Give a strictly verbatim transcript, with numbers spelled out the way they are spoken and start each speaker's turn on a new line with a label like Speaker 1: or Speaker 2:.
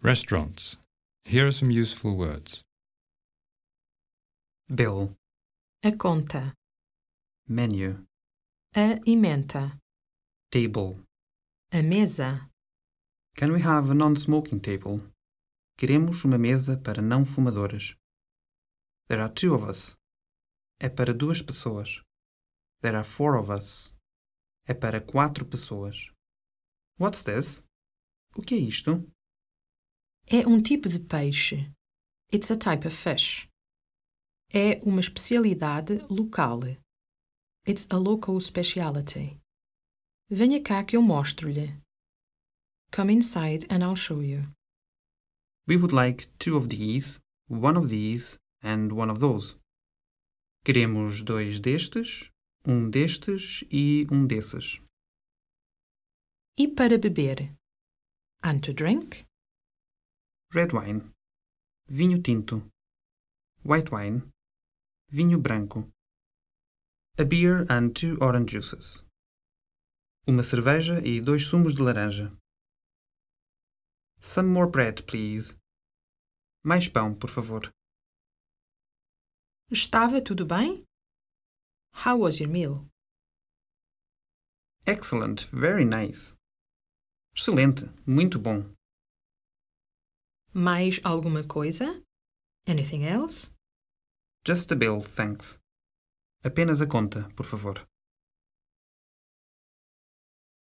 Speaker 1: Restaurants. Here are some useful words.
Speaker 2: Bill.
Speaker 3: A conta.
Speaker 2: Menu.
Speaker 3: A emenda.
Speaker 2: Table.
Speaker 3: A mesa.
Speaker 2: Can we have a non-smoking table? Queremos uma mesa para não fumadores. There are two of us. É para duas pessoas. There are four of us. É para quatro pessoas. What's this? O que é isto?
Speaker 3: É um tipo de peixe. It's a type of fish. É uma especialidade local. It's a local speciality. Venha cá que eu mostro-lhe. Come inside and I'll show you.
Speaker 2: We would like two of these, one of these and one of those. Queremos dois destes, um destes e um desses.
Speaker 3: E para beber? And to drink?
Speaker 2: Red wine. Vinho tinto. White wine. Vinho branco. A beer and two orange juices. Uma cerveja e dois sumos de laranja. Some more bread, please. Mais pão, por favor.
Speaker 3: Estava tudo bem? How was your meal?
Speaker 2: Excellent, very nice. Excelente, muito bom.
Speaker 3: Mais alguma coisa? Anything else?
Speaker 2: Just a bill, thanks. Apenas a conta, por favor.